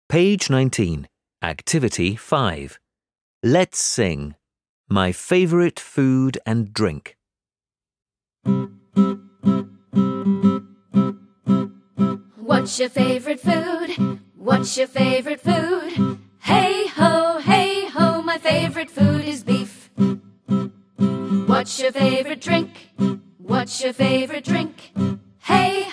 Page 19, Activity 5. Let's sing. My favorite food and drink. What's your favorite food? What's your favorite food? Hey ho, my favorite food is beef. What's your favorite drink? What's your favorite drink? Hey